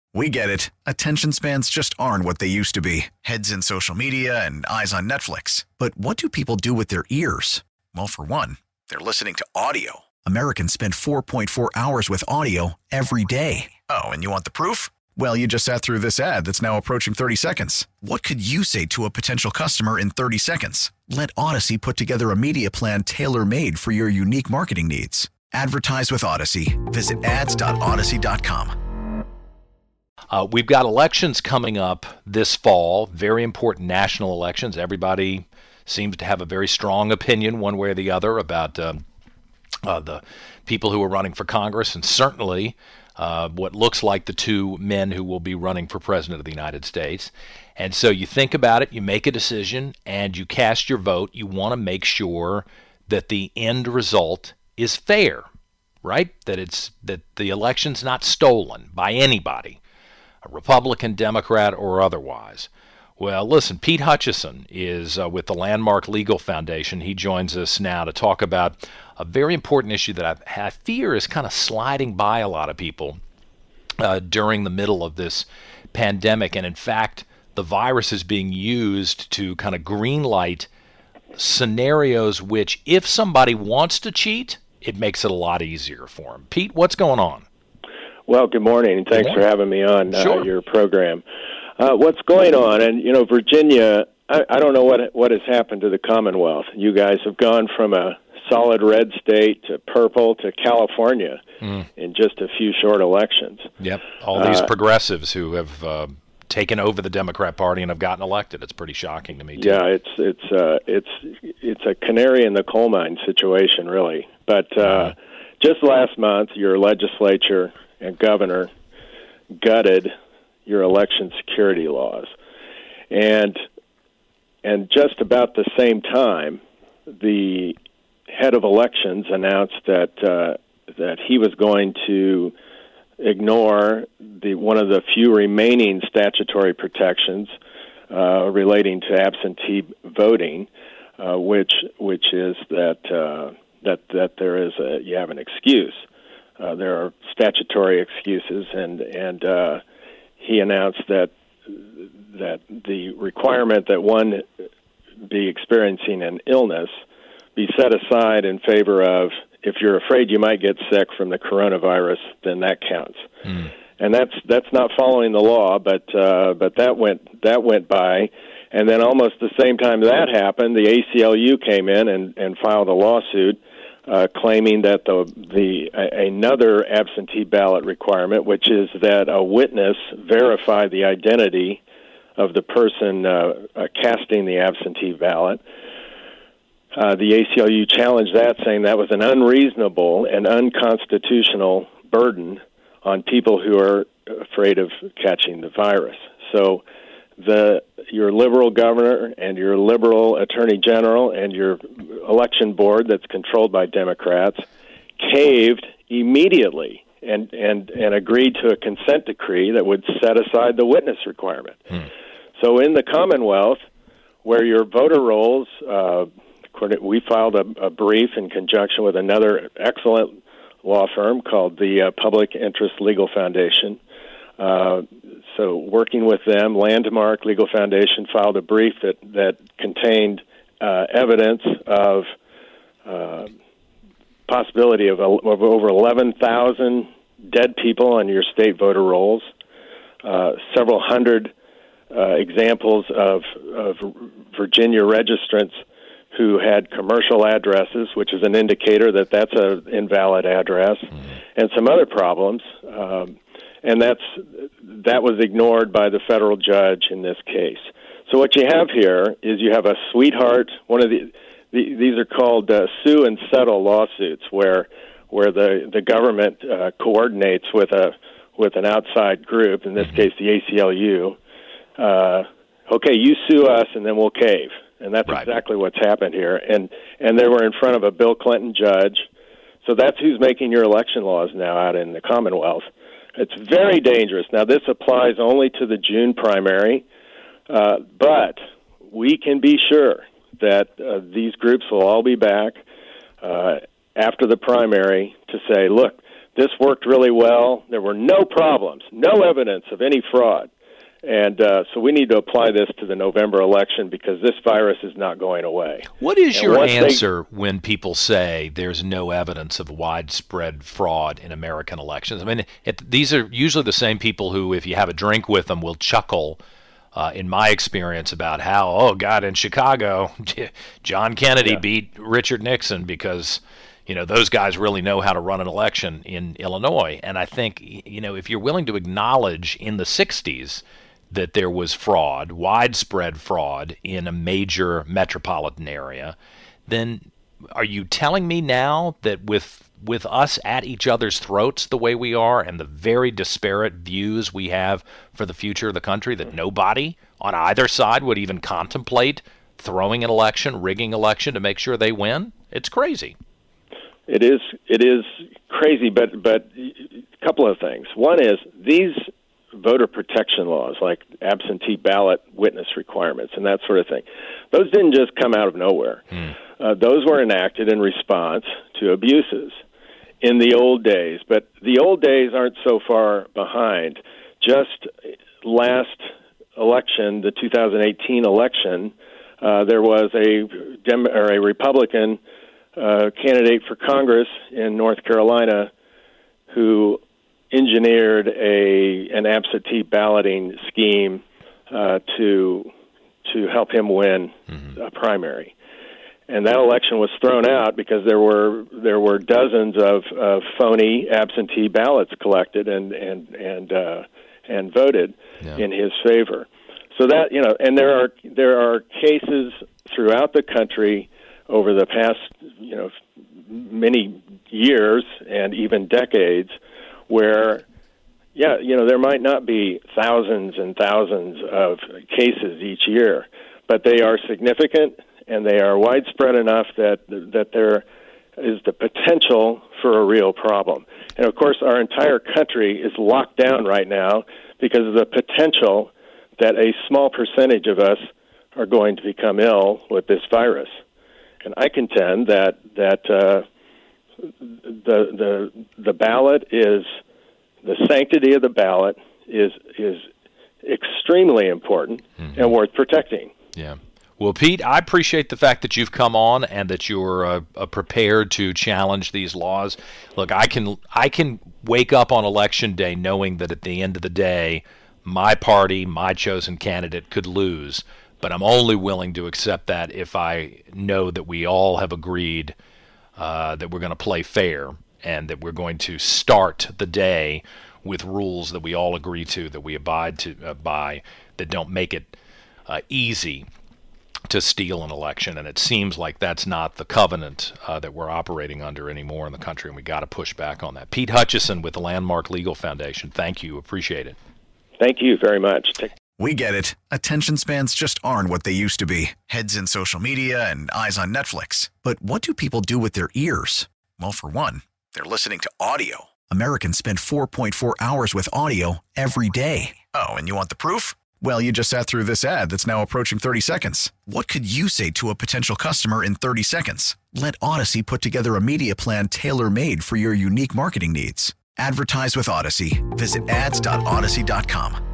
We get it. Attention spans just aren't what they used to be. Heads in social media and eyes on Netflix. But what do people do with their ears? Well, for one, they're listening to audio. Americans spend 4.4 hours with audio every day. Oh, and you want the proof? Well, you just sat through this ad that's now approaching 30 seconds. What could you say to a potential customer in 30 seconds? Let Odyssey put together a media plan tailor-made for your unique marketing needs. Advertise with Odyssey. Visit ads.odyssey.com. We've got elections coming up this fall, very important national elections. Everybody seems to have a very strong opinion one way or the other about the people who are running for Congress, and certainly what looks like the two men who will be running for President of the United States. And so you think about it, you make a decision, and you cast your vote. You want to make sure that the end result is fair, right? That the election's not stolen by anybody, a Republican, Democrat, or otherwise. Well, listen, Pete Hutchison is with the Landmark Legal Foundation. He joins us now to talk about a very important issue that I fear is kind of sliding by a lot of people during the middle of this pandemic. And in fact, the virus is being used to kind of green light scenarios which, if somebody wants to cheat, it makes it a lot easier for them. Pete, what's going on? Well, good morning, and thanks for having me on your program. What's going on? And, you know, Virginia, I don't know what has happened to the Commonwealth. You guys have gone from a solid red state to purple to California in just a few short elections. Yep, all these progressives who have taken over the Democrat Party and have gotten elected. It's pretty shocking to me, too. Yeah, it's a canary in the coal mine situation, really. But just last month, your legislature and governor gutted your election security laws. And just about the same time, the head of elections announced that he was going to ignore one of the few remaining statutory protections relating to absentee voting, which is that there is you have an excuse. There are statutory excuses, and he announced that the requirement that one be experiencing an illness be set aside in favor of, if you're afraid you might get sick from the coronavirus, then that counts. And that's not following the law, but that went by. And then almost the same time that happened, the ACLU came in and filed a lawsuit claiming that another absentee ballot requirement, which is that a witness verify the identity of the person casting the absentee ballot. The ACLU challenged that, saying that was an unreasonable and unconstitutional burden on people who are afraid of catching the virus. So your liberal governor and your liberal attorney general and your election board that's controlled by Democrats caved immediately and agreed to a consent decree that would set aside the witness requirement. So in the Commonwealth, where your voter rolls, we filed a brief in conjunction with another excellent law firm called the Public Interest Legal Foundation. So working with them, Landmark Legal Foundation filed a brief that contained evidence of possibility of over 11,000 dead people on your state voter rolls, several hundred examples of Virginia registrants who had commercial addresses, which is an indicator that that's an invalid address, and some other problems. And that was ignored by the federal judge in this case. So what you have here is you have a sweetheart. One of these are called sue and settle lawsuits, where the government coordinates with an outside group. In this case, the ACLU. Okay, you sue us, and then we'll cave. And that's exactly what's happened here. And they were in front of a Bill Clinton judge. So that's who's making your election laws now out in the Commonwealth. It's very dangerous. Now, this applies only to the June primary, but we can be sure that these groups will all be back after the primary to say, look, this worked really well. There were no problems, no evidence of any fraud. And so we need to apply this to the November election because this virus is not going away. What is your answer when people say there's no evidence of widespread fraud in American elections? I mean, these are usually the same people who, if you have a drink with them, will chuckle, in my experience, about how, oh, God, in Chicago, John Kennedy beat Richard Nixon because, those guys really know how to run an election in Illinois. And I think, if you're willing to acknowledge in the 60s that there was fraud, widespread fraud in a major metropolitan area, then are you telling me now that with us at each other's throats the way we are and the very disparate views we have for the future of the country, that nobody on either side would even contemplate throwing an election, rigging election to make sure they win? It's crazy. It is crazy, but a couple of things. One is these voter protection laws, like absentee ballot witness requirements and that sort of thing, those didn't just come out of nowhere. Those were enacted in response to abuses in the old days. But the old days aren't so far behind. Just last election, the 2018 election, there was a Republican candidate for Congress in North Carolina who engineered an absentee balloting scheme to help him win a primary, and that election was thrown out because there were dozens of phony absentee ballots collected and voted in his favor. So that and there are cases throughout the country over the past many years and even decades where, there might not be thousands and thousands of cases each year, but they are significant and they are widespread enough that there is the potential for a real problem. And, of course, our entire country is locked down right now because of the potential that a small percentage of us are going to become ill with this virus. And I contend that the ballot is the sanctity of the ballot is extremely important and worth protecting. Yeah. Well, Pete, I appreciate the fact that you've come on and that you're prepared to challenge these laws. Look, I can wake up on Election Day knowing that at the end of the day, my party, my chosen candidate could lose. But I'm only willing to accept that if I know that we all have agreed that we're going to play fair and that we're going to start the day with rules that we all agree to, that we abide by, that don't make it easy to steal an election. And it seems like that's not the covenant that we're operating under anymore in the country, and we got to push back on that. Pete Hutchison with the Landmark Legal Foundation, thank you. Appreciate it. Thank you very much. We get it. Attention spans just aren't what they used to be. Heads in social media and eyes on Netflix. But what do people do with their ears? Well, for one, they're listening to audio. Americans spend 4.4 hours with audio every day. Oh, and you want the proof? Well, you just sat through this ad that's now approaching 30 seconds. What could you say to a potential customer in 30 seconds? Let Odyssey put together a media plan tailor-made for your unique marketing needs. Advertise with Odyssey. Visit ads.odyssey.com.